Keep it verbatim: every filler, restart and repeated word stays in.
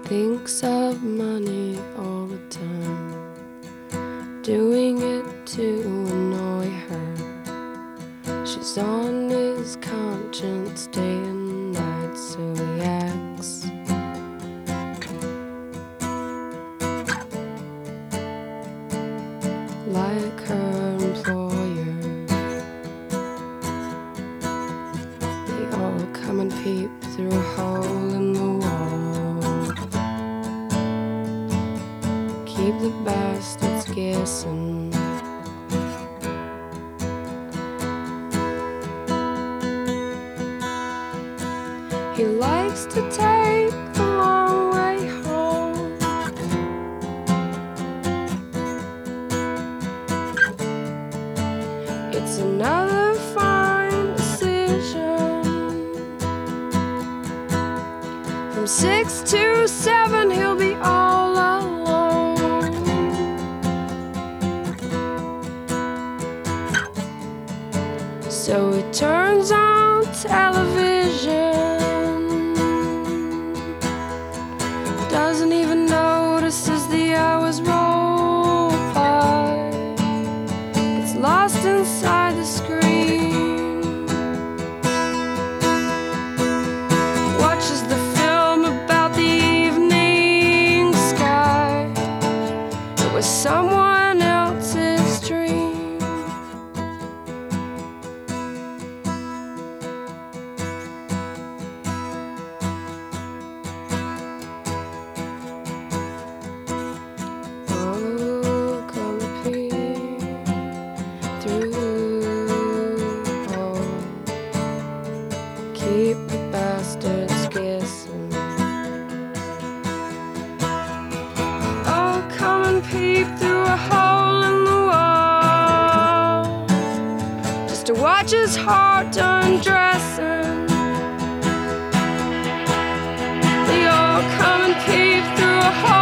thinks of money all the time, doing it to annoy her. She's on his conscience day and night, so he acts like her employer. They all come and peep through a hole in the wall, keep the bastards guessing. He likes to take the long way home. It's another fine decision. From six to seven, he'll be all alone. So he turns on television, doesn't even notice as the hours roll by, gets lost inside the screen, watches the film about the evening sky. It was someone else's dream. Keep the bastards guessing. Oh, come and peep through a hole in the wall, just to watch his heart undressing. They all come and peep through a hole